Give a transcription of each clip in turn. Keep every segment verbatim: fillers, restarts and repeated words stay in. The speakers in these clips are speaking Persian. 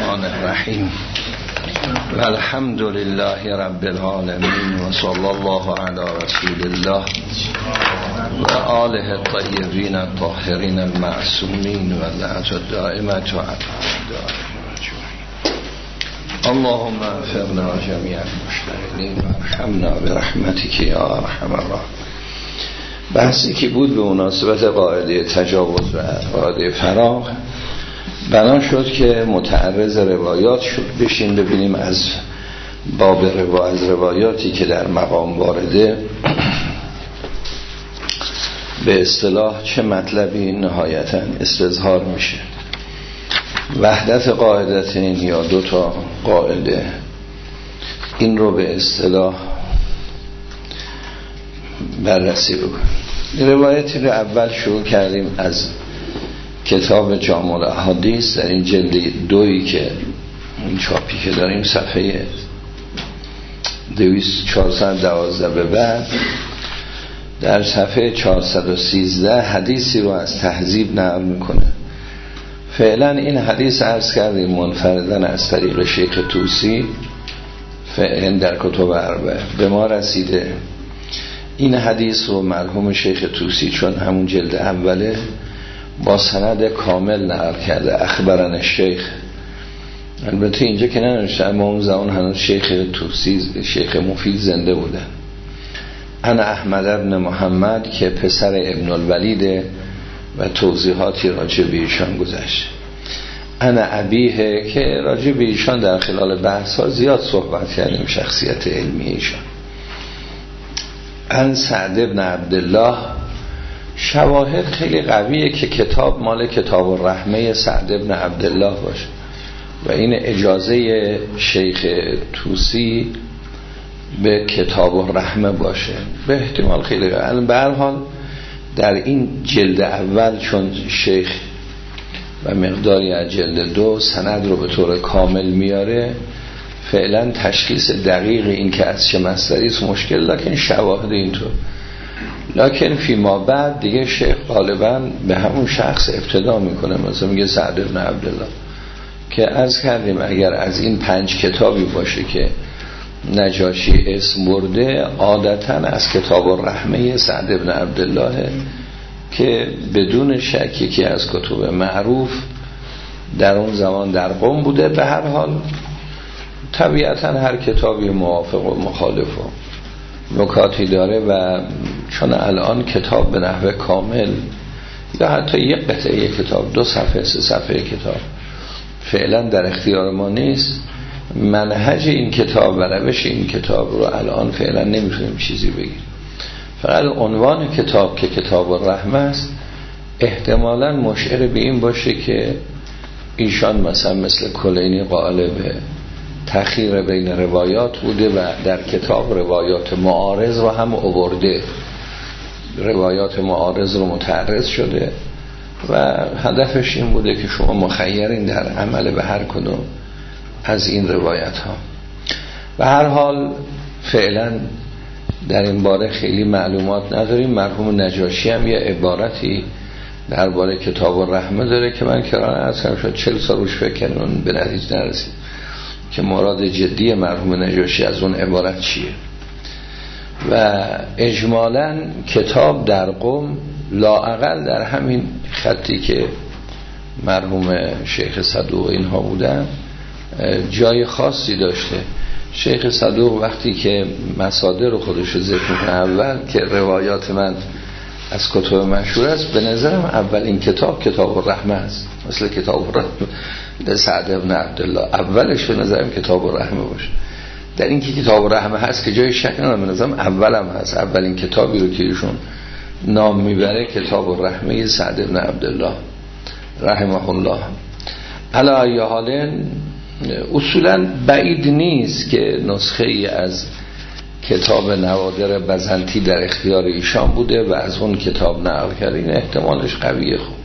الرحمن الرحیم و الحمد لله رب العالمین و صلی الله علی رسول الله و آله الطیبین الطاهرین المعصومین و لعنت الدائمة علی اللهم اغفرنا جمیع المشتغلین و ارحمنا برحمتک یا ارحم الراحمین. بحثی که بود به مناسبت قاعده تجاوز و قاعده فراغ، بنا شد که متعرض روایات شد بشین ببینیم از باب روایت روایاتی که در مقام وارده به اصطلاح چه مطلبی نهایتا استظهار میشه. وحدت قاعدتین یا دو تا قاعده، این رو به اصطلاح بررسی بکنیم. روایتی رو اول شروع کردیم از کتاب جامع الاحادیث در این جلد دویی که این چاپی که داریم صفحه دویست چهارصد و دوازده به بعد در صفحه چهارصد و سیزده حدیثی رو از تهذیب نقل میکنه. فعلا این حدیث عرض کردیم منفردن از طریق شیخ طوسی فعلا در کتب اربعه به ما رسیده. این حدیث رو مرحوم شیخ طوسی چون همون جلد اوله با سند کامل نقل کرده، اخبرن الشیخ. البته اینجا که ننوشته، اما اون زمان هنوز شیخ طوسی شیخ مفید زنده بودن. انا احمد ابن محمد که پسر ابن الولید و توضیحاتی راجع به ایشان گذشت. انا ابیه که راجع به ایشان در خلال بحث ها زیاد صحبت کردیم، شخصیت علمی ایشان. ان سعد ابن عبدالله، شواهد خیلی قویه که کتاب مال کتاب الرحمه سعد ابن عبدالله باشه و این اجازه شیخ طوسی به کتاب الرحمه باشه به احتمال خیلی قوی. به هر حال در این جلد اول چون شیخ و مقداری از جلد دو سند رو به طور کامل میاره، فعلا تشخیص دقیق این که از چه مصدری است مشکل، لکن شواهد اینطور. لکن فی ما بعد دیگه شیخ غالبا به همون شخص ابتدا میکنه، مثلا میگه سعد بن عبدالله که عرض کردیم اگر از این پنج کتابی باشه که نجاشی اسم برده، عادتا از کتاب الرحمه سعد بن عبدالله که بدون شک یکی از کتب معروف در اون زمان در قم بوده. به هر حال طبیعتا هر کتابی موافق و مخالف و نکاتی داره و چون الان کتاب به نحو کامل یا حتی یک قطعه کتاب دو صفحه سه صفحه کتاب فعلا در اختیار ما نیست، منهج این کتاب و روش این کتاب رو الان فعلا نمیتونیم چیزی بگیم. فقط عنوان کتاب که کتاب الرحمه است احتمالاً مشعر به این باشه که ایشان مثلا مثل کلینی قائل به تأخیر بین روایات بوده و در کتاب روایات معارض رو هم آورده، روایات معارض رو متعرض شده و هدفش این بوده که شما مخیرین در عمل به هر کدوم از این روایت ها. و هر حال فعلا در این باره خیلی معلومات نداریم. مرحوم نجاشی هم یه عبارتی درباره کتاب الرحمه داره که من کرانه عرض کردم شد چهل سال روش فکر کردم به نتیجه نرسید که مراد جدی مرحوم نجاشی از اون عبارت چیه. و اجمالاً کتاب در قم لااقل در همین خطی که مرحوم شیخ صدوق اینها بودن جای خاصی داشته. شیخ صدوق وقتی که مصادر خودش رو ذکر میکنه اول که روایات من از کتب مشهور است، به نظرم اولین کتاب کتاب الرحمه است، مثل کتاب الرحمه سعد بن عبدالله اولش به نظرم کتاب الرحمه باشه. در این که کتاب الرحمه هست که جای شک ندارم، به نظرم اولم هست، اولین کتابی رو که ایشون نام میبره کتاب الرحمه سعد بن عبدالله رحمه الله. علی ای حال اصولا بعید نیست که نسخه ای از کتاب نوادر بزنطی در اختیار ایشان بوده و از اون کتاب نقل کرده، این احتمالش قویه. خوب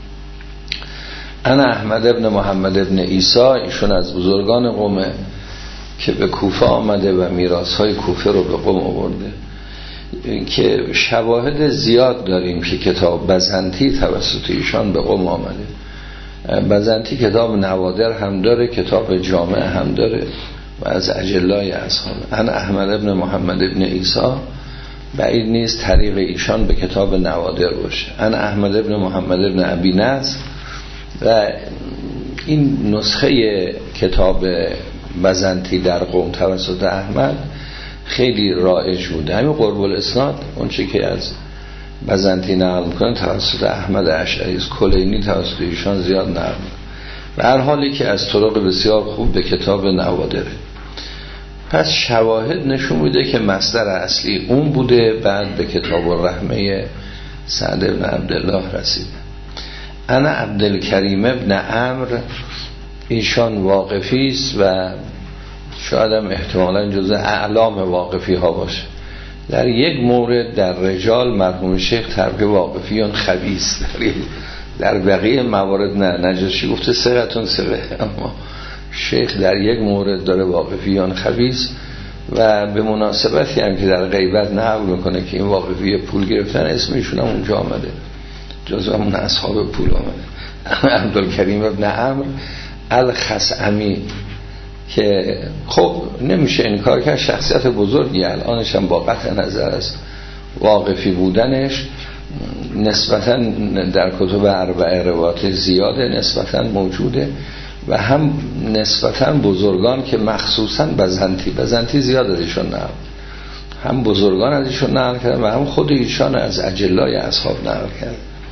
انا احمد ابن محمد ابن عیسی، ایشون از بزرگان قومه که به کوفه آمده و میراث‌های کوفه رو به قم آورده، که شواهد زیاد داریم که کتاب بزنطی توسط ایشان به قم آمده. بزنتی کتاب نوادر هم داره، کتاب جامع هم داره و از اجلای اصحاب. انا احمد ابن محمد ابن عیسی، بعید نیست طریق ایشان به کتاب نوادر باشه. انا احمد ابن محمد ابن ابی نصر، و این نسخه کتاب بزنتی در قم توسط احمد خیلی رایج بوده. همین قرب الاسناد اون چه که از بزنتی نقل میکنه توسط احمد اشعری، کلینی توسط ایشان زیاد نقل میکنه، و هر حالی که از طرق بسیار خوب به کتاب نوادره. پس شواهد نشون میده که مصدر اصلی اون بوده، بعد به کتاب الرحمه سعد بن عبدالله رسیده. انا عبدالکریم ابن عمرو، ایشان واقفی است و شاید هم احتمالا جزء اعلام واقفی ها باشه. در یک مورد در رجال مرحوم شیخ ترک واقفیان خبیث، در بقیه موارد نه. نجاشی گفته ثقتون ثقه، اما شیخ در یک مورد داره واقفیان خبیث، و به مناسبتی هم که در غیبت نقل میکنه که این واقفی پول گرفتن، اسمشون هم اونجا آمده، جزو همون اصحاب پول آمده. عبدالکریم ابن عمرو الخصعمی، که خب نمیشه انکار کرد شخصیت بزرگی، الانش هم با قطع نظر است واقفی بودنش نسبتا در کتب اربعه روایات زیاده نسبتا موجوده، و هم نسبتا بزرگان که مخصوصا بزنتی بزنتی زیاد از ایشون نقل، هم بزرگان از ایشون نقل کردن و هم خود ایشان از اجلای اصحاب نقل کردن.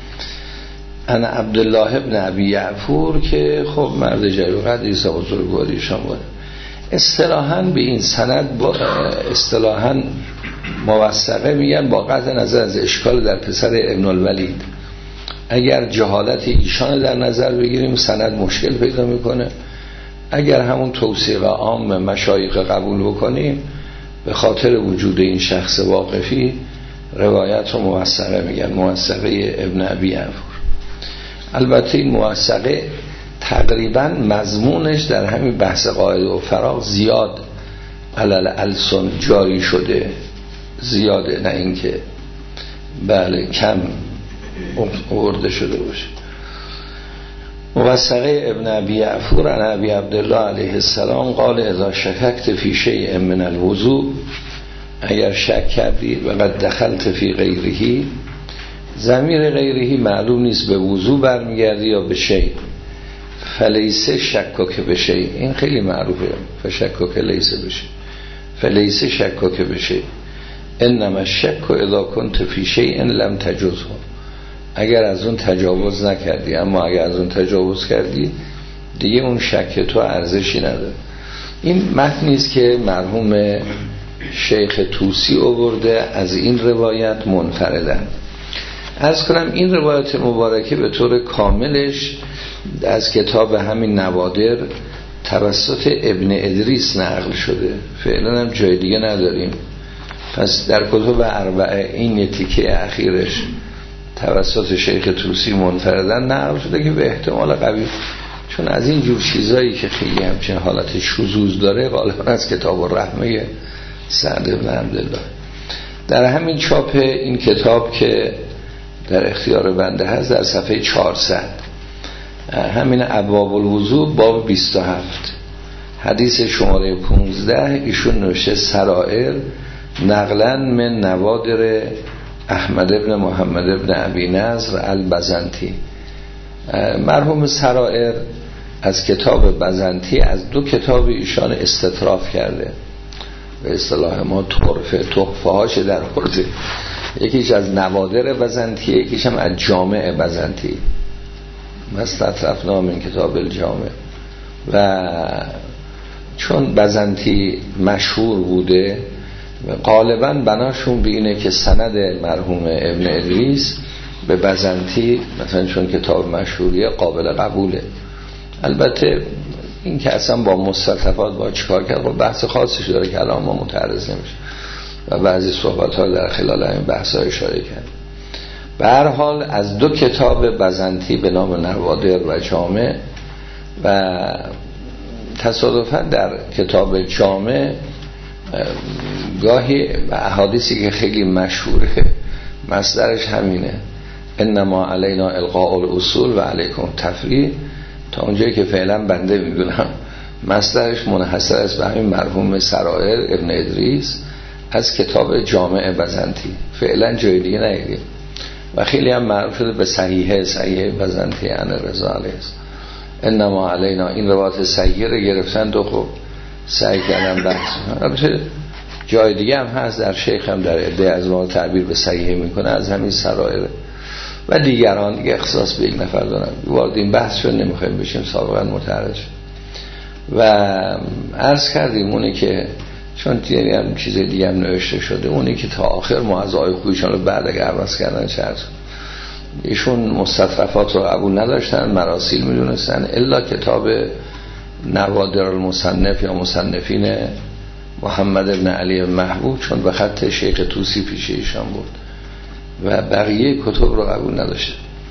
انا عبدالله ابن ابی یعفور، که خب مرد جلیل قدر ایسا بزرگواری ایشان بود. اصطلاحاً به این سند با اصطلاحاً موثقه میگن با قطع نظر از اشکال در پسر ابن الولید. اگر جهالت ایشان در نظر بگیریم سند مشکل پیدا میکنه، اگر همون توثیق عام مشایخ قبول بکنیم به خاطر وجود این شخص واقفی روایت رو موثقه میگن، موثقه ابن ابی یعفور. البته این موثقه تقریبا مضمونش در همین بحث قاعده و فراغ زیاد علل السن جاری شده، زیاده، نه اینکه بله کم آورده شده باشه. موثقه ابن ابی یعفور عن ابی عبدالله علیه السلام قال اذا شککت فی شیء من الوضوء، اگر شک کردی و قد دخلت فی غیرهی، ضمیر غیرهی معلوم نیست به وضوء برمیگردی یا به شیء، فلیسه شکک به شیء، این خیلی معروفه، فشکک لیسه بشه، فلیسه شکک به شیء، انما الشک اذا كنت فی شیء لم تجزه، اگر از اون تجاوز نکردی، اما اگر از اون تجاوز کردی دیگه اون شک تو ارزشی نداره. این متنی است که مرحوم شیخ طوسی آورده از این روایت منفردن. عرض کنم این روایت مبارکه به طور کاملش از کتاب همین نوادر توسط ابن ادریس نقل شده، فعلا هم جای دیگه نداریم. پس در کتب اربعه این تیکه اخیرش توسط شیخ طوسی منفردن نقل شده که به احتمال قوی، چون از این جور چیزایی که خیلی همچین حالت شذوذ داره غالبا از کتاب الرحمه سعد بن عبدالله. در همین چاپ این کتاب که در اختیار بنده هست در صفحه چهارصد همین ابواب الوضوء باب بیست و هفت حدیث شماره پانزده ایشون نوشته سرائر نقلا من نوادر احمد ابن محمد ابن ابی نضر البزنتی. مرحوم سرائر از کتاب بزنتی از دو کتاب ایشان استطراف کرده، به اصطلاح ما طرفه تحفه هاش در خورده، یکیش از نوادر بزنتی، یکیش هم از جامع بزنتی، مستطرفنا من کتاب الجامع. و چون بزنتی مشهور بوده غالبا بناشون به اینه که سند مرحوم ابن ادریس به بزنتی مثلا چون کتاب مشهوریه قابل قبوله. البته این که اصلا با مستطرفات با چیکار کرد با بحث خاصش داره که الان ما متعرض نمیشه و بعضی صحبت ها در خلال این بحث ها اشاره کرد. به هر حال از دو کتاب بزنتی به نام نوادر و جامع، و تصادفاً در کتاب جامع گاهی احادیثی که خیلی مشهوره مصدرش همینه انما علینا القاء الاصول و علیکم تفریع، تا اونجایی که فعلا بنده میدونم مصدرش منحصر است به همین مرحوم سرائر ابن ادریس از کتاب جامع بزنطی، فعلا جای دیگه ندیدیم و خیلی هم معروف شده به صحیحه صحیحه بزنطی عن رضا علیه السلام. انما علینا این روایت صحیحه رو گرفتن دو خوب سعی کردن بحث. البته جای دیگه هم هست، در شیخ هم در عده از ما تعبیر به صحیحه میکنه از همین سرائر و دیگران دیگه اختصاص به یک نفر دارن. وارد این بحث شد نمیخوایم بشیم، سابقا متعرض و عرض کردیم اونی که چون دیگه هم چیز دیگه هم نوشته شده، اونی که تا آخر ما از آی خویشان رو بعد اگه عوض کردن چرد ایشون مستطرفات رو قبول نداشتن، مراسیل میدونستن الا کتاب نوادر المصنف یا مصنفین محمد ابن علی محبوب چون به خط شیخ توسی پیش ایشان بود و بقیه کتب رو قبول نداشتن.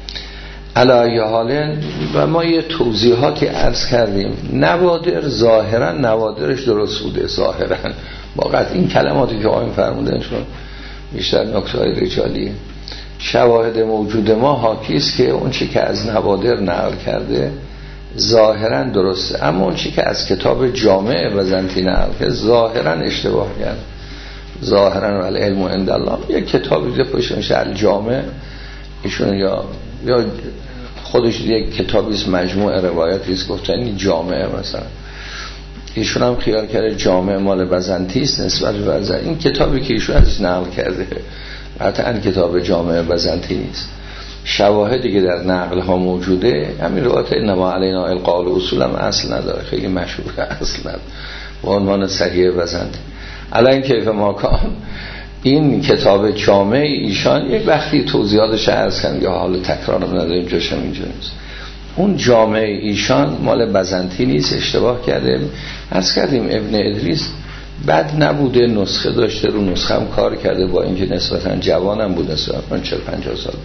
علی حال و ما یه توضیحاتی عرض کردیم. نوادر ظاهرا نوادرش درست بوده، ظاهرا واقعا این کلماتی که آقایون فرمودن چون بیشتر نکته‌های رجالیه. شواهد موجود ما حاکی است که اون چی که از نوادر نقل کرده ظاهرا درسته، اما اون چی که از کتاب جامع بزنطی نقل کرده ظاهرا اشتباه کرد. ظاهرا و العلم عند الله یک کتابی دیگه پشت میشه الجامع ایشون یا یا خودش یک کتابی است مجموع روایاتی است گفتن این جامع مثلا ایشون هم خیال کرده جامع مال بزنطی است نسبت به بزنطی. این کتابی که ایشون ازش نقل کرده قطعا کتاب جامع بزنطی نیست. شواهدی که در نقل ها موجوده همین روایت انما علینا القول اصول هم اصل نداره، خیلی مشهوره اصل نداره به عنوان صحیح بزنطی. الان کیف ما کان این کتاب جامع ایشان یک وقتی توضیحاتش عرض کردم یا حال تکرارم نداریم جاشم اینجا نیست. اون جامع ایشان مال بزنطی نیست، اشتباه کرده. عرض کردیم ابن ادریس بد نبوده، نسخه داشته، رو نسخه هم کار کرده با اینکه نسبتا جوانم بود، نسبتا چهل پنجاه سال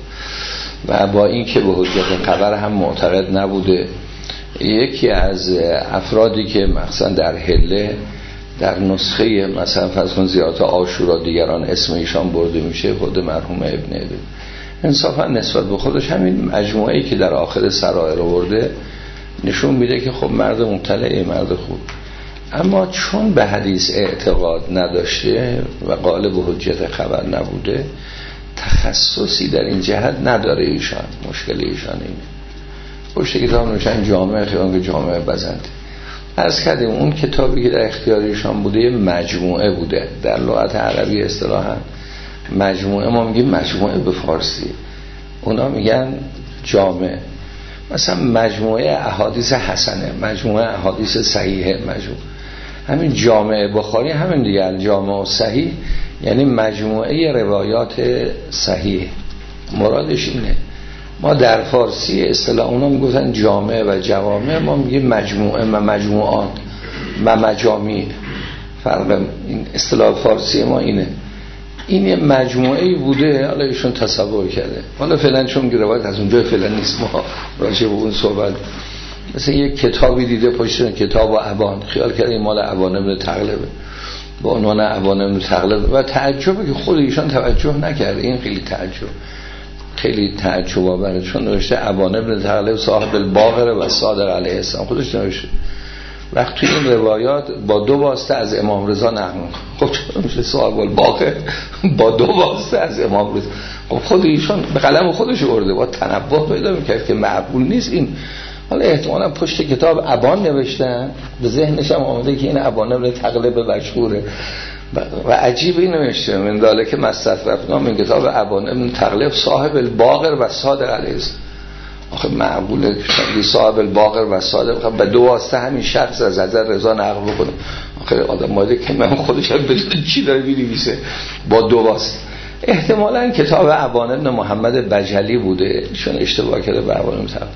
و با اینکه به حجت خبر هم معتقد نبوده. یکی از افرادی که مثلا در حله در نسخه مثلا فرض کن زیارت عاشورا دیگران اسم ایشان برده میشه خود مرحوم ابن ادریس انصافا نسبت به خودش همین مجموعه‌ای که در آخر سرائر آورده نشون میده که خب مرد مطلع، مرد خوب، اما چون به حدیث اعتقاد نداشته و قائل به حجت خبر نبوده تخصصی در این جهت نداره. ایشان مشکل ایشان اینه. پشت کتاب نوشتن جامع خیان جامع بزنطی. عرض کردیم اون کتابی که در اختیار ایشان بوده مجموعه بوده، در لغت عربی اصطلاحاً مجموعه ما میگیم مجموعه به فارسی، اونا میگن جامع. مثلا مجموعه احادیث حسنه، مجموعه احادیث صحیحه، مجموعه همین جامع بخاری همین دیگه جامع صحیح یعنی مجموعه روایات صحیح. مرادش اینه. ما در فارسی اصطلاح اونا میگفتن جامع و جوامع، ما میگیم مجموعه و مجموعات و مجامی. فرق این اصطلاح فارسی ما اینه. این یه مجموعه‌ای بوده، حالا ایشون تصور کرده. حالا فعلا چون روایت از اونجا فعلا نیست، ما راجع به اون صحبت مثلا یک کتابی دیده پشت کتاب و ابان خیال کرده این مال ابان ابن تغلبه با عنوان ابان ابن تغلب و تعجبه که خود ایشان توجه نکرده. این خیلی تعجب خیلی تعجب آوره چون نوشته ابان ابن تغلب صاحب الباقر و صادق علیه السلام خودش نوشته. وقت توی این روایات با دو واسطه از امام رضا نقل خب چون میشه صاحب الباقر با دو واسطه از امام رضا، خب خود ایشان به قلم خودش آورده با تنبه پیدا میکرد که معقول نیست این. حالا احتمالا پشت کتاب ابان نوشتن، به ذهنش هم آمده که این ابان ابن تغلب مشهوره و عجیب این نوشته من داله که مستطرف نام این کتاب ابان ابن تغلب صاحب الباقر و صادق علیه السلام. آخه معقوله که صاحب الباقر و صادق به دو واسطه همین شخص از حضرت رضا نقل بکنه؟ آخه آدم ماده که من خودش هم بدون چی داره می‌نویسه با دو واسطه. احتمالاً کتاب ابان ابن محمد بجلی بوده چون اشتباه کرده به ابان ابن تغلب.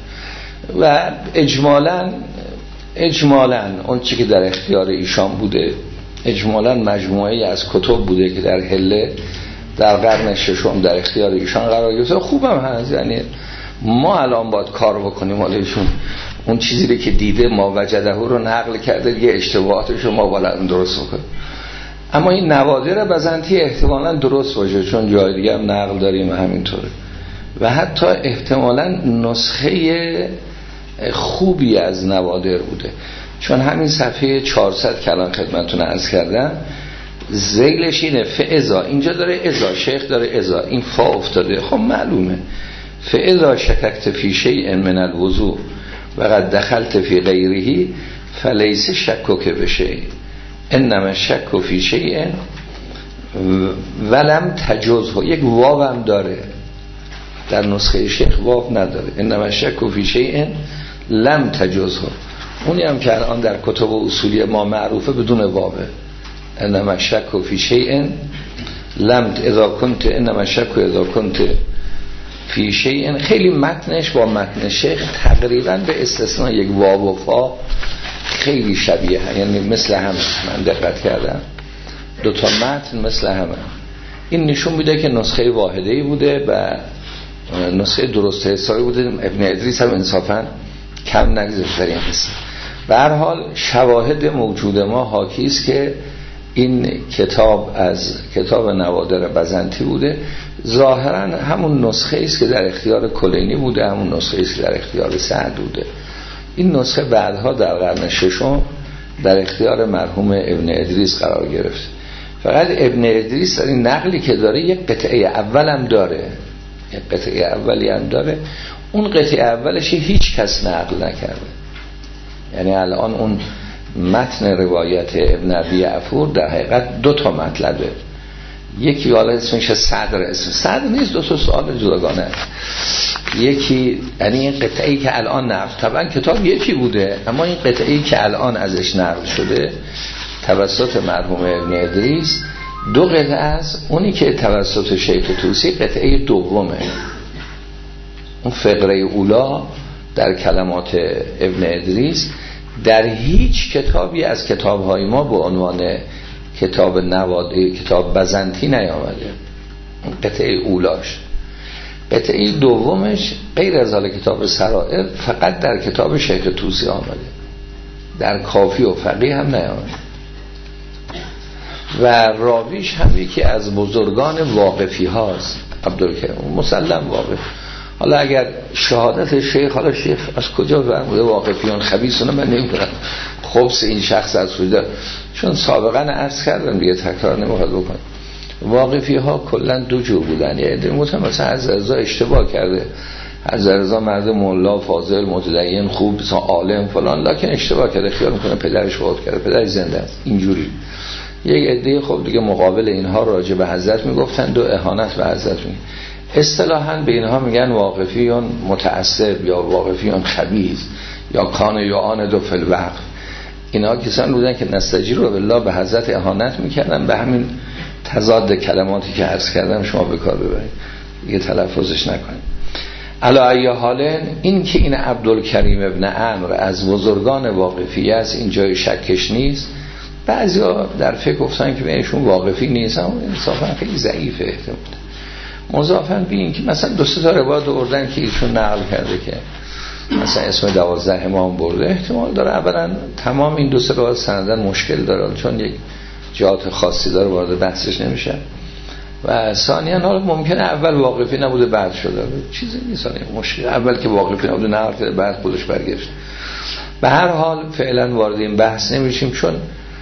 و اجمالاً اجمالاً اون چی که در اختیار ایشان بوده اجمالاً مجموعه‌ای از کتب بوده که در حله در قرن ششم در اختیار ایشان قرار گرفته. خوبم هست، یعنی ما الان باید کار بکنیم حالشون اون چیزی که دیده ما وجده رو نقل کرده دیگه اشتباهاتش رو ما باید درست بکنیم. اما این نوادر بزنطی احتمالاً درست باشه چون جای دیگه هم نقل داریم و همینطوره و حتی احتمالاً نسخه خوبی از نوادر بوده. چون همین صفحه چهارصد که الان خدمتتون عرض کردم ذیلش اینه فاذا، اینجا داره ازا، شیخ داره ازا، این فا افتاده، خب معلومه فاذا شککت فی شیء من الوضوء و قد دخلت فی غیره فلیس شکک بشیء انما الشک فی شیء ولم تجزه. یک واو هم داره در نسخه شیخ، واو نداره، انما الشک فی شیء لم تجزه. اونی هم که الان در کتب اصولی ما معروفه بدون واوه، انما الشک فی شیء لم اذا کنت انما الشک اذا کنت فی شیء. خیلی متنش با متن شیخ تقریبا به استثناء یک واو و فا خیلی شبیه، یعنی مثل هم. من دقت کردم دو تا متن مثل هم. این نشون میده که نسخه واحده‌ای بوده و نسخه درست حسابی بوده. ابن ادریس هم انصافا کم نگذاشت در این قصه. به هر حال شواهد موجود ما حاکی است که این کتاب از کتاب نوادر بزنطی بوده. ظاهرا همون نسخه است که در اختیار کلینی بوده، همون نسخه است که در اختیار سعد بوده. این نسخه بعدها در قرن ششم در اختیار مرحوم ابن ادریس قرار گرفت. فقط ابن ادریس در این نقلی که داره یک قطعه اول هم داره، یک قطعه اولی هم داره. اون قطعه اولش هیچ کس نقل نکرده. یعنی الان اون متن روایت ابن ابی عفور در حقیقت دو تا مطلبه. یکی حالا اسمش صدر، اسم صدر نیست، دو تا سوال جداگانه. یکی یعنی این قطعه‌ای که الان نقل، طبعا کتاب یکی بوده، اما این قطعه‌ای که الان ازش نقل شده توسط مرحوم ابن ادریس دو قطعه است. اونی که توسط شیخ طوسی قطعه دومه. اون فقره اولا در کلمات ابن ادریس در هیچ کتابی از کتاب‌های ما به عنوان کتاب نواده، کتاب بزنطی نیامده. اون قطعه اولاش. قطعه دومش غیر از حال کتاب سرائر فقط در کتاب شیخ طوسی آمده، در کافی و فقیه هم نیامده. و راویش هم یکی از بزرگان واقفی هاست، عبدالکریم مسلم واقف. حالا اگر شهادت شیخ، حالا شیخ از کجا فرموده واقفیان خبیثونه، من نمیدونم خبث این شخص از کجا، چون سابقا عرض کردم دیگه تکرار نمیخواد بکنم. واقفی ها کلا دو جور بودن. یه عده مثلا از رضا اشتباه کرده، از رضا مرد مولا فاضل متدین خوب مثلا عالم فلان، لکن اشتباه کرده، خیال میکنه پدرش فوت کرده، پدرش زنده است اینجوری. یک عده خب دیگه مقابل اینها راجع به حضرت میگفتن، دو اهانت به حضرت می. اصطلاحاً به اینها میگن واقفیون متعصب یا واقفیون خبیث یا کان یا آن دو فی الوقف. اینا کسان بودن که نستجیر رو بالله به حضرت اهانت میکردن. به همین تضاد کلماتی که عرض کردم شما به کار ببرید، دیگه تلفظش نکنید. علی ای حال این که این عبدالکریم ابن عمرو از بزرگان واقفی است، این جای شکش نیست. بعضیا در فقه گفتن که بهشون واقفی نیست، اما انصافا خیلی ضعیفه احتمال. مضافاً به این که مثلا دو سه تا روایت آوردن که ایشون نقل کرده که مثلا اسم دوازده امام برده، احتمال داره اولا تمام این دو سه روایت سندن مشکل داره، چون یک جهات خاصی داره، وارد بحثش نمیشه. و ثانیاً حالا ممکنه اول واقفی نبوده بعد شده، چیزی نیست، مشکل اول که واقفی نبوده نقل کرده بعد خودش برگشت. به هر حال فعلا وارد این بحث نمیشیم، چون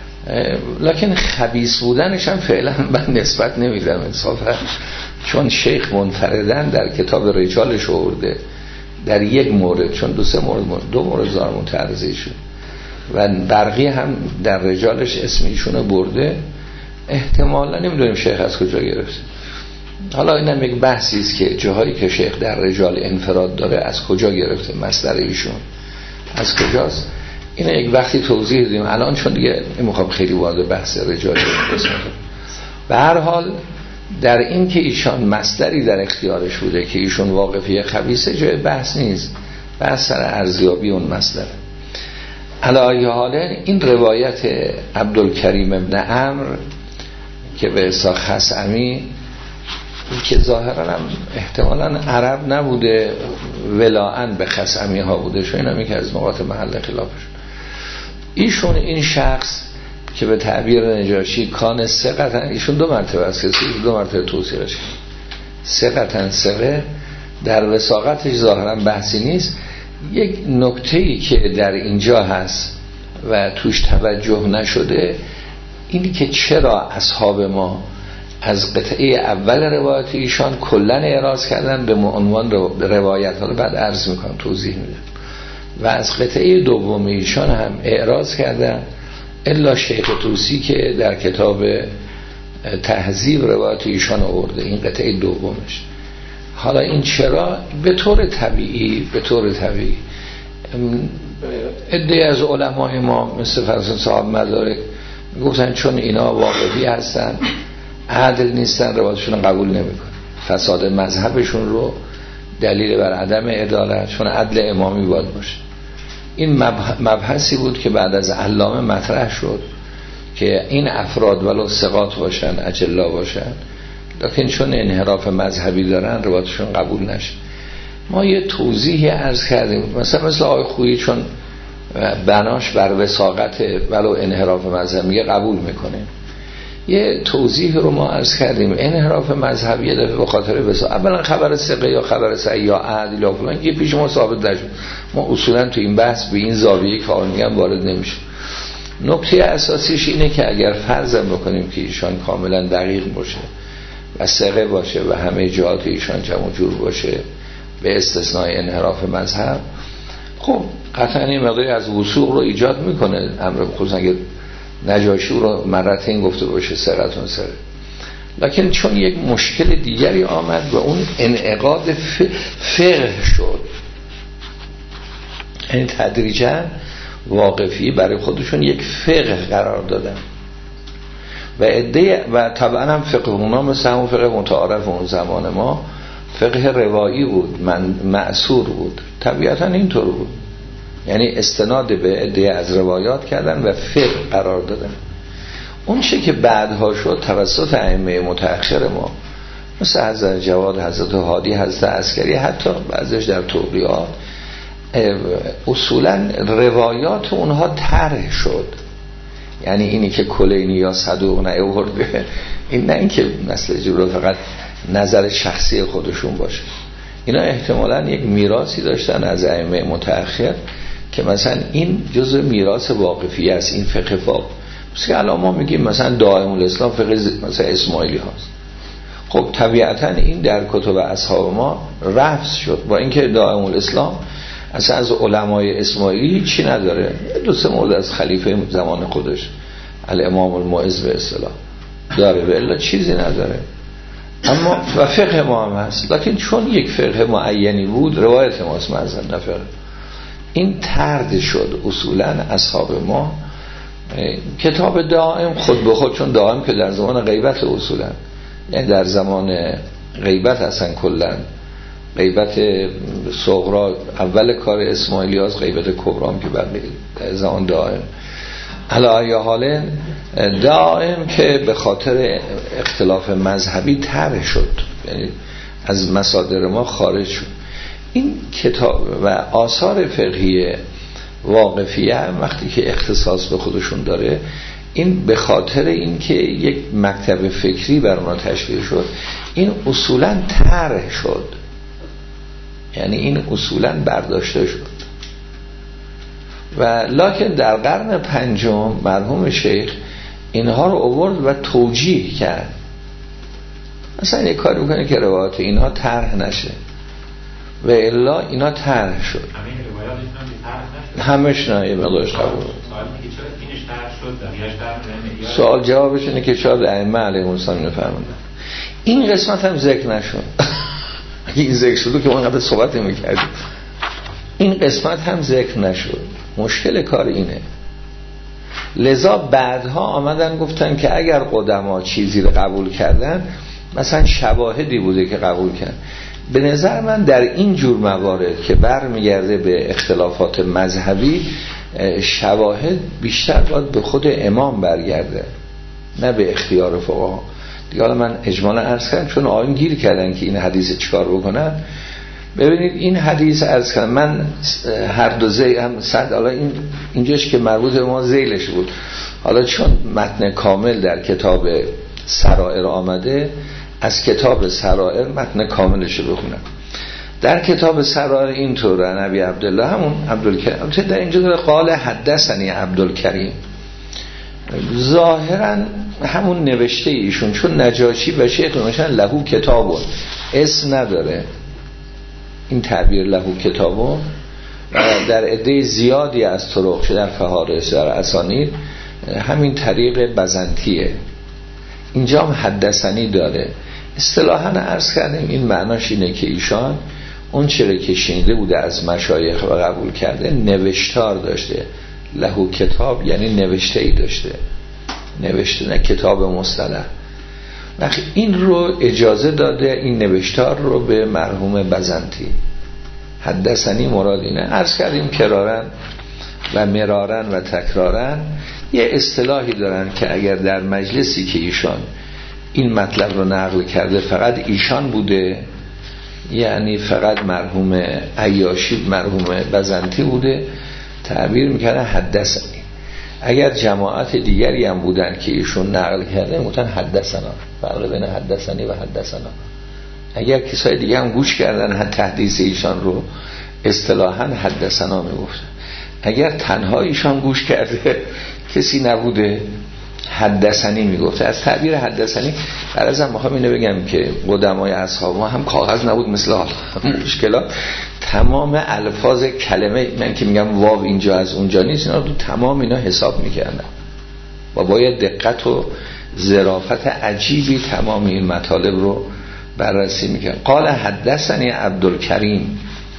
لکن خبیث بودنش هم فعلا من نسبت نمیدم انصافا، چون شیخ منفردن در کتاب رجالش آورده در یک مورد، چون دو سه مورد, مورد دو مورد زار متعرضی شد و برقی هم در رجالش اسم ایشونو برده. احتمالا نمیدونیم شیخ از کجا گرفته. حالا اینم یک بحثی است که جاهایی که شیخ در رجال انفراد داره از کجا گرفته، مصدر ایشون از کجاست، اینه یک وقتی توضیح دیم. الان چون دیگه نمیخوام خیلی وارد بحث رجال بشم. به هر حال در این که ایشان مصدری در اختیارش بوده که ایشون واقفی خبیثه جای بحث نیست، بحث سر ارزیابی اون مصدره. علی حال این روایت عبدالکریم ابن عمرو که به اصطلاح خثعمی که ظاهرا هم احتمالاً عرب نبوده، ولاً به خثعمی ها بوده، چون اینا میگه از نقاط محل خلافش. ایشون این شخص که به تعبیر نجاشی کان ثقتن، ایشون دو مرتبه است که دو مرتبه توصیفش کرد ثقتن ثقه، در وثاقتش ظاهرا بحثی نیست. یک نکته‌ای که در اینجا هست و توش توجه نشده اینی که چرا اصحاب ما از قطعه اول روایت ایشان کلن اعراض کردن به عنوان روایت، حالا بعد عرض میکنم توضیح میدم، و از قطعه دوم ایشان هم اعراض کردن الا شیخ طوسی که در کتاب تهذیب روایت ایشان آورده این قطعه دومش. حالا این چرا؟ به طور طبیعی به طور طبیعی عده از علمای ما مثل فرض صاحب مدارک گفتن چون اینا واقعی هستن عدل نیستن روایتشون قبول نمیکن، فساد مذهبشون رو دلیل بر عدم عدالت، چون عدل امامی باید باشه. این مبحثی بود که بعد از علامه مطرح شد که این افراد ولو ثقات باشن اجلا باشن لیکن چون انحراف مذهبی دارن روایتشون قبول نشه. ما یه توضیحی عرض کردیم، مثلا مثل آقای خویی چون بناش بر وثاقت ولو انحراف مذهبی قبول میکنه. یه توضیح رو ما عرض کردیم، انحراف مذهبی داره به خاطر وثاقت، اولا خبر ثقه یا خبر صحیح یا عدل یا فلان یه پیش ما ثابت نشد، ما اصولا تو این بحث به این زاویه که آن میگم وارد نمیشه. نکته اساسیش اینه که اگر فرض بکنیم که ایشان کاملا دقیق باشه و ثقه باشه و همه جهات ایشان جمع جور باشه به استثنای انحراف مذهب، خب قطعا این مقداری از وثوق رو ایجاد میکنه امر، خصوصا اگر نجاشی رو مرتين گفته باشه ثقتون ثقه. لکن چون یک مشکل دیگری آمد و اون انعقاد فقه شد، یعنی تدریجاً واقفی برای خودشون یک فقه قرار دادن و عده و طبعا هم فقه اونا مثل همون فقه متعارف اون زمان ما فقه روایی بود، من معصور بود، طبیعتا اینطور بود، یعنی استناد به عده از روایات کردن و فقه قرار دادن. اون چه که بعدها شد توسط ائمه متأخر ما مثل حضرت جواد، حضرت هادی، حضرت عسکری، حتی بعضیش در توقیات اصولا روایات اونها طرح شد، یعنی اینی که کلینی یا صدوق نیاورده این نه اینکه مثل جلو فقط نظر شخصی خودشون باشه، اینا احتمالاً یک میراثی داشتن از ائمه متأخر که مثلا این جزء میراث واقفی است، این فقه باب. مثل که الان ما میگیم مثلا دائم الاسلام فقه مثلا اسماعیلی هاست، خب طبیعتا این در کتب اصحاب ما رفض شد، با اینکه دائم الاسلام اصلا از علمای اسماعیلی چی نداره، دو سه مورد از خلیفه زمان خودش الامام الموعظ به اصطلاح داره، به الا چیزی نداره. اما و فقه ما هم هست، لکن چون یک فقه معینی بود روایت ماست مذهب نفقه، این طرد شد. اصولا اصحاب ما کتاب دائم خود به خود، چون دائم که در زمان غیبت اصولا، یعنی در زمان غیبت اصلا کلا غیبت صغرا اول کار اسماعیلی هاست، غیبت کبرام که بعد در زمان دائم علی حال دائم که به خاطر اختلاف مذهبی طرح شد، یعنی از مصادر ما خارج شد. این کتاب و آثار فقهی واقفیه وقتی که اختصاص به خودشون داره، این به خاطر این که یک مکتب فکری بر اونا تشکیل شد، این اصولا طرح شد، یعنی این اصولا برداشته شد. و لکن در قرن پنجم مرحوم شیخ اینها رو آورد و توجیه کرد، مثلا یک کاری بکنه که روایات اینها طرح نشه و الا اینا طرح شد. همش نه یه مقدارش قبول. سوال جوابش اینه که شاید ائمه علیهم السلام نفرمودن. این قسمت هم ذکر نشد. اگه این ذکر شده که ما اینقدر صحبت نمی‌کردیم. این قسمت هم ذکر نشد. مشکل کار اینه. لذا بعدها آمدن گفتن که اگر قدما چیزی رو قبول کردن، مثلا شواهدی بوده که قبول کردن. به نظر من در این جور موارد که برمیگرده به اختلافات مذهبی، شواهد بیشتر باید به خود امام برگرده نه به اختیار فقها. دیگه حالا من اجمالا عرض کردم چون آن گیر کردن که این حدیث چیکار بکنن. ببینید این حدیث عرض کردم من هر دو زی هم صد، حالا این اینجاش که مربوط به ما ذیلش بود، حالا چون متن کامل در کتاب سرائر آمده، از کتاب سرائر متن کاملش رو بخونم. در کتاب سرار اینطور نبی عبدالله همون عبدالکریم در اینجا داره قال حدثنی عبدالکریم، ظاهرا همون نوشته ایشون، چون نجاشی و شیخ نوشتن لهو کتابون، اسم نداره این تعبیر لهو کتابون، در عده زیادی از طرق شده در فهارس در اسانید همین طریق بزنتیه. اینجا هم حدثنی داره. اصطلاحاً عرض کردیم این معناش اینه که ایشان اون چیزی که شنیده بوده از مشایخ و قبول کرده نوشتار داشته. لهو کتاب یعنی نوشته ای داشته، نوشته نه کتاب مصطلح. وقتی این رو اجازه داده این نوشتار رو به مرحوم بزنتی. حدثنی مراد اینه. عرض کردیم کرارن و مرارن و تکرارن یه اصطلاحی دارن که اگر در مجلسی که ایشان این مطلب رو نقل کرده فقط ایشان بوده، یعنی فقط مرحوم عیاشی مرحوم بزنتی بوده، تعبیر میکنه حدثنی. اگر جماعت دیگری هم بودن که ایشون نقل کرده میگن حدثنا، فرق بین حدثنی و حدثنا. اگر کسای دیگه هم گوش کردن تحدیث ایشان رو اصطلاحاً حدثنا میگفتن. اگر تنها ایشان گوش کرده کسی نبوده حدثنی میگفته. از تعبیر حدثنی برازم میخوام اینو بگم که قدمای اصحاب ما هم کاغذ نبود مثل حال مشکلات، تمام الفاظ کلمه من که میگم واو اینجا از اونجا نیست، اینا رو تمام اینا حساب میکردن و باید دقت و ظرافت عجیبی تمام این مطالب رو بررسی میکرد. قال حدثنی عبدالکریم،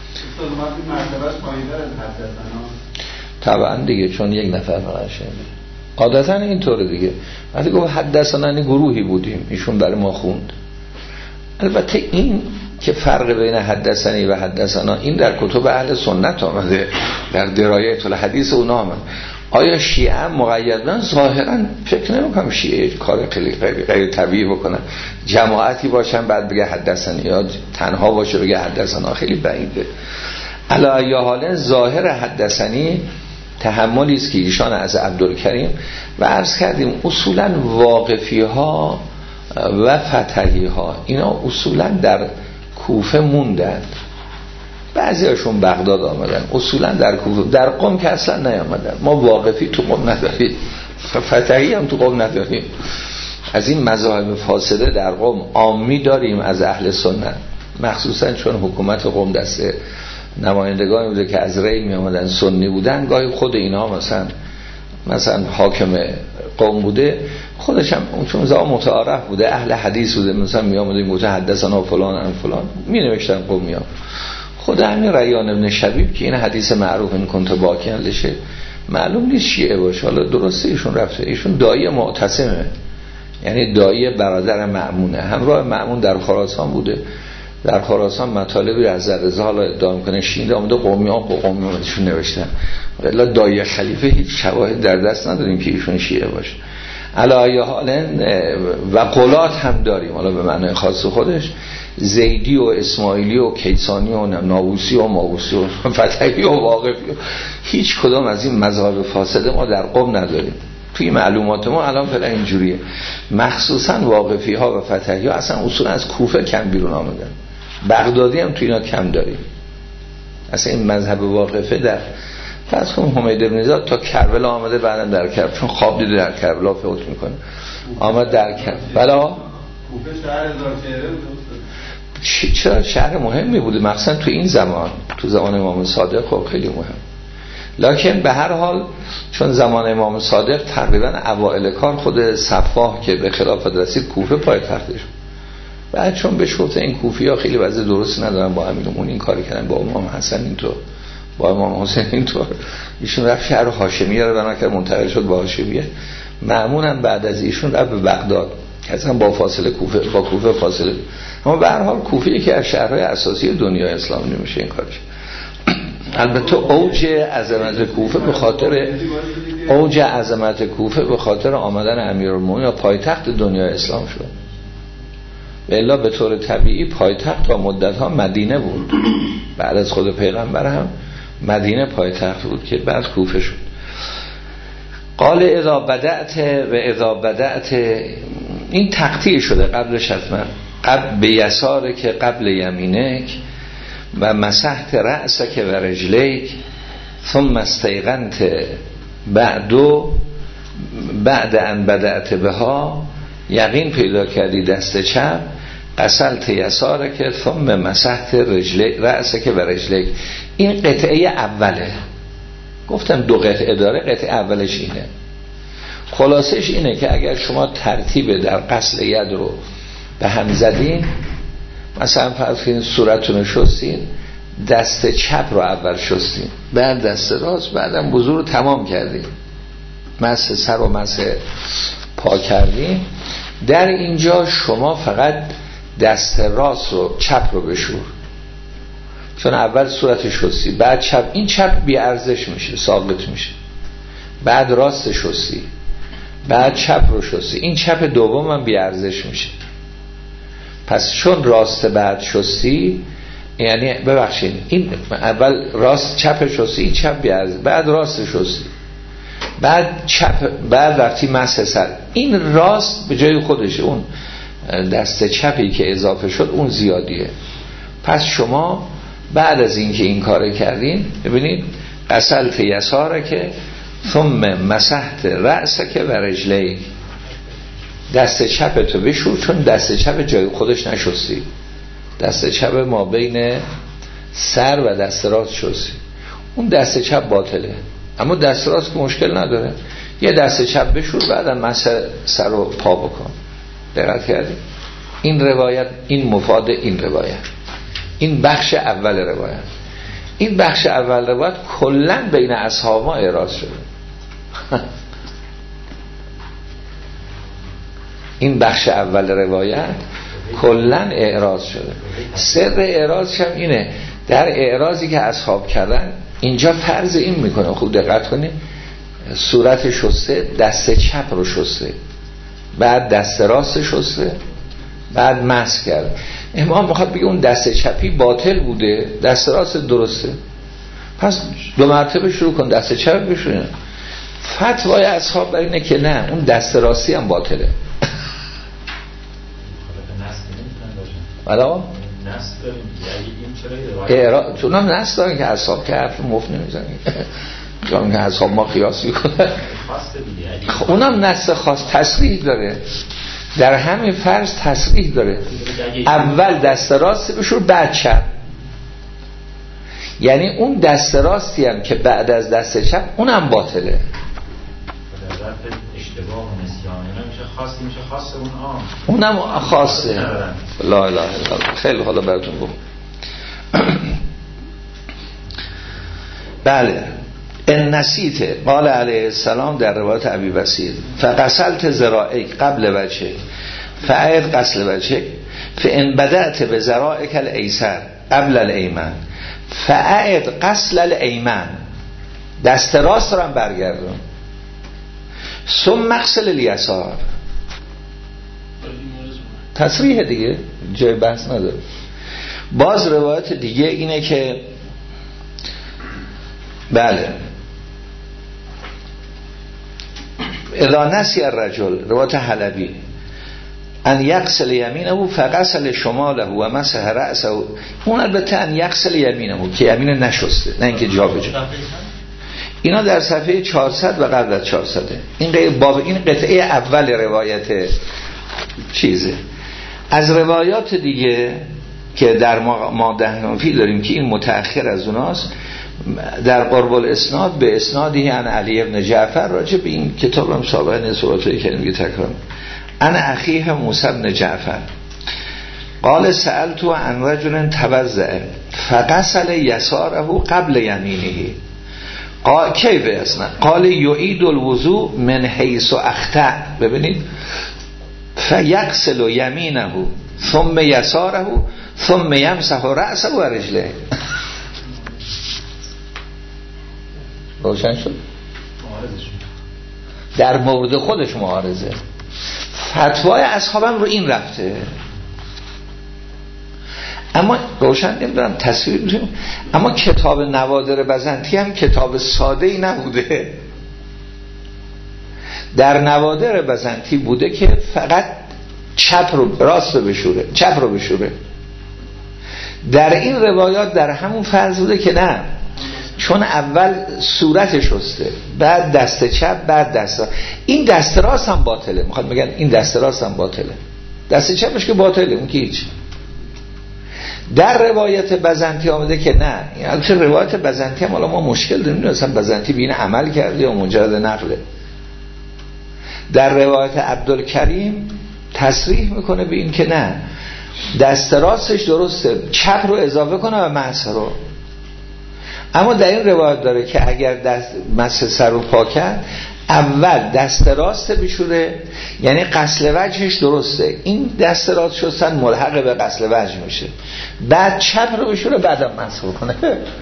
طبعا دیگه چون یک نفر فقط شنید عادتا اینطوره دیگه. وقتی گفت حدثنا گروهی بودیم ایشون برای ما خوند. البته این که فرق بین حدثنی و حدثنا این در کتب اهل سنت آمده، در درایت الحدیث اونا آمده. آیا شیعه هم مقیدن؟ ظاهرا فکر نمیکنم شیعه کار خیلی غیر طبیعی بکنن، جماعتی باشن بعد بگه حدثنی یا تنها باشه بگه حدثنا، خیلی بعیده. علی ای حال ظاهر حدثنی تحملی است که ایشان از عبدالکریم و عرض کردیم اصولا واقفی ها و فتحی ها اینا اصولا در کوفه موندن، بعضی هاشون بغداد آمدن، اصولا در کوفه، در قم که اصلا نیامدن. ما واقفی تو قم نداریم، فتحی هم تو قم نداریم. از این مذاهب فاسده در قم عامی داریم از اهل سنت، مخصوصا چون حکومت قم دسته نمایندگانی بوده که از ری می آمدن سنی بودن، گاهی خود اینا مثلا مثلا حاکم قوم بوده خودش هم چون زمان متعارف بوده اهل حدیث بوده، مثلا می آمده میگه حدثنا فلان ان فلان می نوشتن قومیان. خود همین ریان ابن شبیب که این حدیث معروف این کنت باکیان لشه معلوم نیست شیعه باشه، حالا درسته ایشون رفته، ایشون دایی معتصمه، یعنی دایی برادر مأمونه، همراه مأمون در خراسان بوده، در خراسان مطالبی از رضا حالا ادعا میکنه شینده آمده قومیان و قومیانشون نوشتن، الا دایی خلیفه هیچ شواهد در دست نداریم که ایشون شیعه باشه. علی حال و قلات هم داریم حالا به معنی خاص خودش، زیدی و اسماعیلی و کیسانی و ناووسی و ماووسی و فتحی و واقفی و هیچ کدام از این مذاهب فاسده ما در قم نداریم. توی معلومات ما الان فعلا اینجوریه، مخصوصا واقفی ها و فتحی ها اصلا اصولا از کوفه کم بیرون آمدن، بغدادی هم توی اینا کم داریم. اصلا این مذهب واقفه در فرض کنم حمید بن زیاد تا کربلا آمده، بعدم در کربلا چون خواب دیده در کربلا فوت میکنه آمد در کربلا. کوفه شهر هزار چهره بود، چرا شهر مهمی بوده مخصوصا تو این زمان، تو زمان امام صادق خب خیلی مهم. لکن به هر حال چون زمان امام صادق تقریبا اوائل کار خود صفاح که به خلافت رسید کوفه پایتختش، بعد چون به شرط این کوفی ها خیلی وضع درست ندارن با امیرالمومنین این کاری کردن، با امام حسن اینطور، با امام حسین اینطور، ایشون رفت شهر هاشمیه رو بنا کرد منتقل شد با هاشمیه. مأمون هم بعد از ایشون رفت به بغداد که اصلا با فاصله کوفه با کوفه فاصله، اما به هر حال کوفه یکی از شهرهای اساسی دنیای اسلام نمیشه این کارش. البته اوج عظمت کوفه به خاطر اوج عظمت کوفه به خاطر آمدن امیرالمومنین و پایتخت دنیای اسلام شد. الا به طور طبیعی پایتخت تا مدت‌ها مدینه بود، بعد از خود پیغمبر هم مدینه پایتخت بود که بعد کوفه شد. قال اذا بدأت و اذا بدأت، این تقطیع شده قبلش حتما قبل به یساره که قبل یمینک، و مسحت رأسک و رجلیک ثم استیقنت بعدو بعد ان بدأت بها، یقین پیدا کردی دست چپ، غسلت یسارک ثم مسحت رجلیک رأسک و رجلیک. این قطعه اوله، گفتم دو قطعه داره، قطعه اولش اینه. خلاصش اینه که اگر شما ترتیب در غسل ید رو به هم زدین، مثلا فرض کنید صورتتون شستین، دست چپ رو اول شستین، بعد دست راست، بعدم وضو رو تمام کردین، مسح سر و مسح پا کردین، در اینجا شما فقط دست راست رو چپ رو بشور، چون اول صورت شستی، بعد چپ، این چپ بی ارزش میشه، ساقط میشه، بعد راست شستی، بعد چپ رو شستی، این چپ دوم هم بی ارزش میشه. پس چون راست بعد شستی، یعنی ببخشید این اول راست چپ شستی، این چپ بی ارزش، بعد راست شستی، بعد چپ، بعد وقتی مسح سر، این راست به جای خودشه، اون دست چپی که اضافه شد اون زیادیه. پس شما بعد از اینکه این کار کردین، ببینید غسلت یسارک ثم مسحت رأسک و رجلیک، دست چپتو بشور، چون دست چپ جای خودش نشستی، دست چپ ما بین سر و دست راست شستی، اون دست چپ باطله. اما دست راست که مشکل نداره، یه دست چپ بشور، بعدم مسح سر و پا بکن. دقت کردید؟ این روایت، این مفاد این روایت، این بخش اول روایت. این بخش اول روایت کلن بین اصحاب ما اعراض شده. این بخش اول روایت کلن اعراض شده. سر اعراضش هم اینه، در اعراضی که اصحاب کردن اینجا فرض این میکنه، خوب دقت کنید، صورت شسته، دست چپ رو شسته، بعد دست راست شسته، بعد مسح کرد. امام میخواد بگه اون دست چپی باطل بوده، دست راست درسته، پس دو مرتبه شروع کن، دست چپ بشونه. فتوای اصحاب بر اینه که نه، اون دست راستی هم باطله. بلا نص داریم، اعراض چون هم نص دارن که اصحاب که حرف مفت نمیزنیم، چون که اصحاب ما قیاس میکنن، اونم نص خاص تصریح داره، در همین فرض تصریح داره، اول دست راست بشور بعد چپ، یعنی اون دست راستی هم که بعد از دست چپ اونم باطله. اشتباه و نسیان میشه خاصی، میشه خاص اون عام، اونم خاصه. لا اله الا الله. خیلی حالا براتون گفتم. بله، ان نسیت قال علیه السلام در روایت ابی بصیر فغسلت ذرائک قبل وجهک فاعد غسل وجهک فان بدأت بذرائک الایسر قبل الایمن فاعد غسل الایمن، دست راست رو هم برگردون، ثم اغسل الیسار. تصریح دیگه، جای بحث نداره. باز روایت دیگه اینه که بله اذا نسی الرجل، روایت حلبی، ان یغسل یمینه فغسل شماله و مسح رأسه، اون البته ان یغسل یمینه که یمین نشسته، نه اینکه جا به جا. اینا در صفحه چهارصد و قبل از چهارصد. این باب، این قطعه اول روایت چیزه. از روایات دیگه که در ما دهنافی داریم که این متأخر از اوناست، در قرب الاسناد به اسنادی عن علی ابن جعفر، راجع به این کتاب هم سابقا نصوراتی که میگه تکرار، عن اخیه موسی بن جعفر قال سألت عن رجل توضأ فغسل یساره قبل یمینه قال کیف اصلا قال یعید الوضوء من حیث اخطأ. ببینید فیغسل یمینه ثم یساره ثم یمسح رأسه و رجله. روشن شد؟ در مورد خودش معارضه. فتوای اصحابم رو این رفته، اما روشن نمیدونم تصویر میتونیم، اما کتاب نوادر بزنطی هم کتاب ساده ای نبوده. در نوادر بزنطی بوده که فقط چپ رو راست رو بشوره، چپ رو بشوره، در این روایات در همون فرض بوده که نه، چون اول صورت شسته، بعد دست چپ، بعد دست راست. این دست راست هم باطله، میخواد بگن این دست راست هم باطله، دست چپش که باطله، اون که هیچ. در روایت بزنطی آمده که نه، البته روایت بزنطی هم حالا ما مشکل داریم، مثلا بزنطی بین عمل کرده یا مجرد نقله. در روایت عبدالکریم تصریح میکنه به این که نه، دست راستش درسته، چپ رو اضافه کنه و مسح رو. اما در این روایت داره که اگر دست مسح سر رو پا کرد، اول دست راست بشوره، یعنی غسل وجهش درسته، این دست راست شستن ملحق به غسل وجه میشه، بعد چپ رو بشوره، بعدم مسح کنه.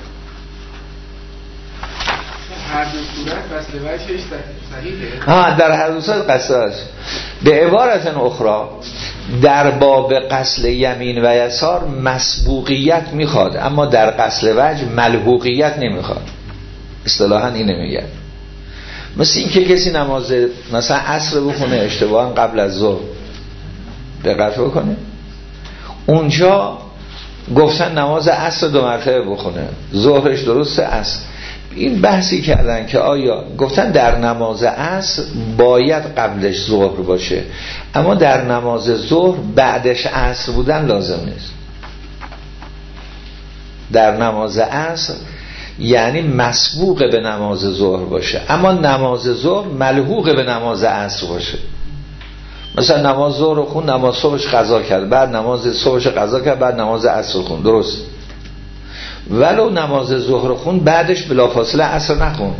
هر دو صورت غسل وجهش صحیحه؟ ها، در هر دو صورت غسل وجه. به عبارت اخرى در باب غسل یمین و یسار مسبوقیت میخواد، اما در غسل وجه ملحوقیت نمیخواد. اصطلاحاً اینه میگن. مثل این که کسی نماز مثلا عصر بخونه اشتباهاً قبل از ظهر، دقت بکنه، اونجا گفتن نماز عصر دو مرتبه بخونه، ظهرش درسته، عصر. این بحثی کردن که آیا گفتن در نماز عصر باید قبلش ظهر باشه، اما در نماز ظهر بعدش عصر بودن لازم نیست. در نماز عصر یعنی مسبوق به نماز ظهر باشه، اما نماز ظهر ملحوق به نماز عصر باشه. مثلا نماز ظهر رو خون، نماز صبحش قضا کرد، بعد نماز صبحش قضا کرد، بعد نماز عصر خون، درست. ولو نماز ظهر خون، بعدش بلافاصله عصر نخون،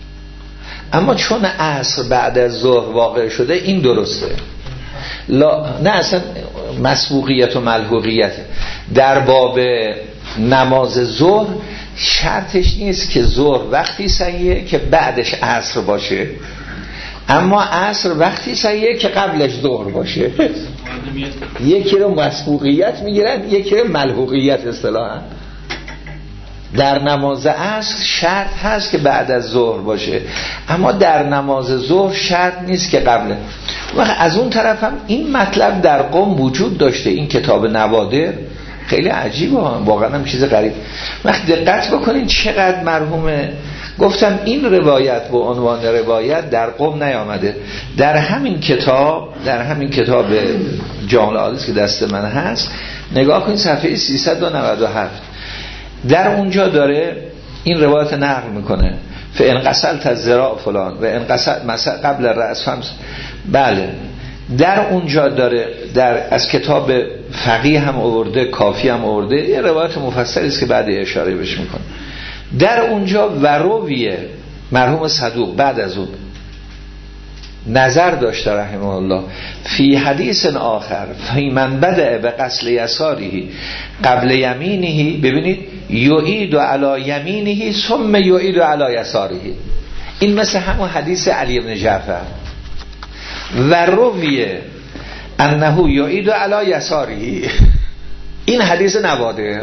اما چون عصر بعد از ظهر واقع شده، این درسته. لا نه، اصلا مسبوقیت و ملحوقیت در باب نماز ظهر شرطش نیست که ظهر وقتی صحیحه که بعدش عصر باشه، اما عصر وقتی صحیحه که قبلش ظهر باشه. یکی رو مسبوقیت میگیرن، یکی رو ملحوقیت اصطلاحاً. در نماز عصر شرط هست که بعد از ظهر باشه، اما در نماز ظهر شرط نیست که قبل. و از اون طرف هم این مطلب در قم وجود داشته. این کتاب نوادر خیلی عجیبه، واقعا هم چیز غریب. وقت دقت بکنین چقدر مرحومه. گفتم این روایت به عنوان روایت در قم نیامده. در همین کتاب، در همین کتاب جامع الحدیث که دست من هست، نگاه کنین صفحه سیصد و نود و هفت، در اونجا داره این روایت نقل میکنه، فان غسلت الذراع فلان و ان غسلت مثلا قبل الراس خمس. بله، در اونجا داره، در از کتاب فقیه هم آورده، کافی هم آورده، یه روایت مفصلی است که بعد اشاره بهش میکنه. در اونجا ورویه مرحوم صدوق بعد از اون نظر داشته رحمه الله فی حدیث آخر فی من بدأ به غسل یساره قبل یمینه، ببینید، یعید علی یمینه ثم یعید علی یساره. این مثل همون حدیث علی بن جعفر، و رویه انه یعید علی یساره. این حدیث نواده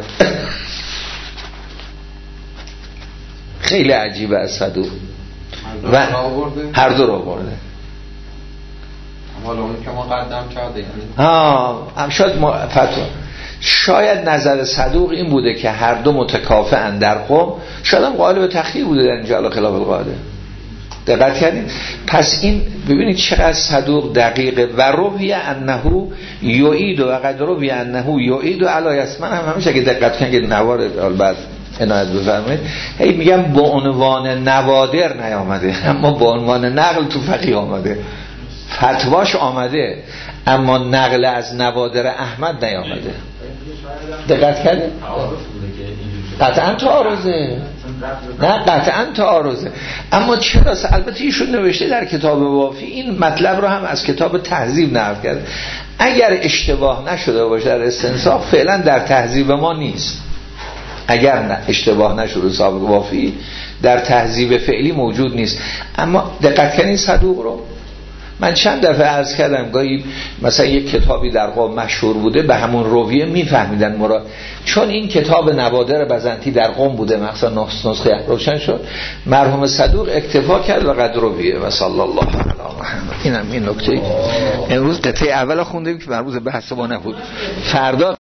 خیلی عجیبه از صدوق و هر دو رو برده. حالا اون که ما قدم کرده ها هم شاید فتوا، شاید نظر صدوق این بوده که هر دو متکافئن در قوم، شاید هم قائل به تخییر بوده در اینجا خلاف القاعده. دقت کردین؟ پس این ببینید چقدر صدوق دقیقه. و روی انه یعید و قد روی انه یعید علی یسمن. هم همیشه که دقت کنید که نوار بعد عنایت بفرمایید، هی میگم به عنوان نوادر نیامده، اما به عنوان نقل تو فقیه آمده، فتواش آمده، اما نقل از نوادر احمد نیامده. دقت کردید؟ قطعا تعارضه، نه قطعا تعارضه. اما چرا؟ البته ایشون نوشته در کتاب وافی، این مطلب رو هم از کتاب تهذیب نقل کرده. اگر اشتباه نشده باشه در استنساخ، فعلا در تهذیب ما نیست. اگر نه اشتباه نشده سابق وافی در تهذیب فعلی موجود نیست. اما دقت کنید صدوق رو، من چند دفعه عرض کردم، گاهی مثلا یک کتابی در قم مشهور بوده، به همون رویه میفهمیدن مراد، چون این کتاب نوادر بزنطی در قم بوده، مثلا نسخه روشن شد، مرحوم صدوق اکتفا کرد و قد رویه و صلی الله علی محمد. اینم این نکته. امروز قطعه اول خوندیم که مربوط به بحث ما نبود، فردا